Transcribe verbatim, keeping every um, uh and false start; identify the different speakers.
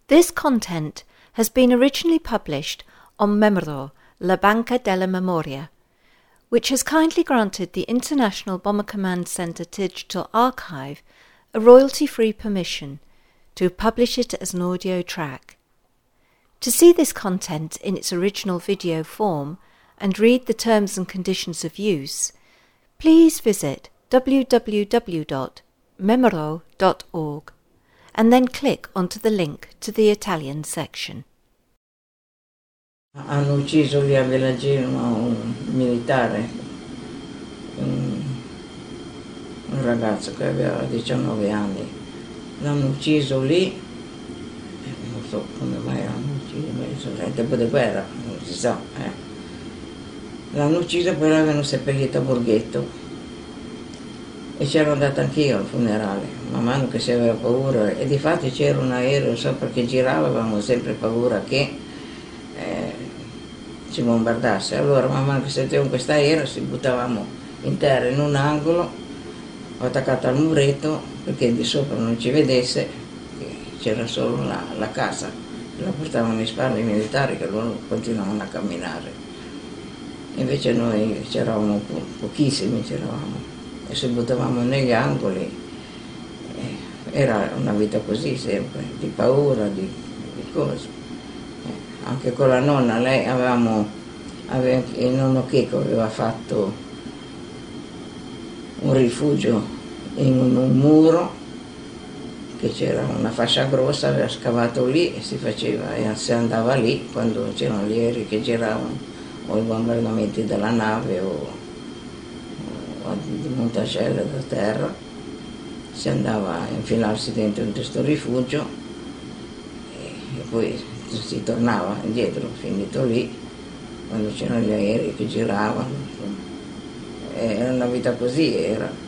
Speaker 1: This content has been originally published on Memoro, La Banca della Memoria, which has kindly granted the International Bomber Command Center Digital Archive a royalty-free permission to publish it as an audio track. To see this content in its original video form and read the terms and conditions of use, please visit w w w dot memoro dot org and then click onto the link to the Italian section.
Speaker 2: Hanno ucciso lì a Villagino un militare, un, un ragazzo che aveva diciannove anni. L'hanno ucciso lì, non so come mai l'hanno ucciso, il tempo di guerra, non si sa. Eh. L'hanno ucciso e poi l'avevano seppellito a Borghetto. E c'ero andata anch'io al funerale, man mano che si aveva paura, e difatti c'era un aereo sopra che girava, avevamo sempre paura che eh, ci bombardasse. Allora man mano che sentivamo questo aereo ci buttavamo in terra in un angolo, attaccato al muretto, perché di sopra non ci vedesse, che c'era solo la, la casa, la portavano in spalle i militari che loro continuavano a camminare. Invece noi c'eravamo po pochissimi, c'eravamo. E se buttavamo negli angoli, eh, era una vita così sempre, di paura, di, di cose. Eh, anche con la nonna, lei avevamo, aveva, il nonno Checco aveva fatto un rifugio in un, un muro, che c'era una fascia grossa, aveva scavato lì e si faceva, e si andava lì quando c'erano gli aerei che giravano, o i bombardamenti della nave, o di Montacella da terra, si andava a infilarsi dentro in questo rifugio e, e poi si tornava indietro, finito lì, quando c'erano gli aerei che giravano, insomma. Era una vita così, era.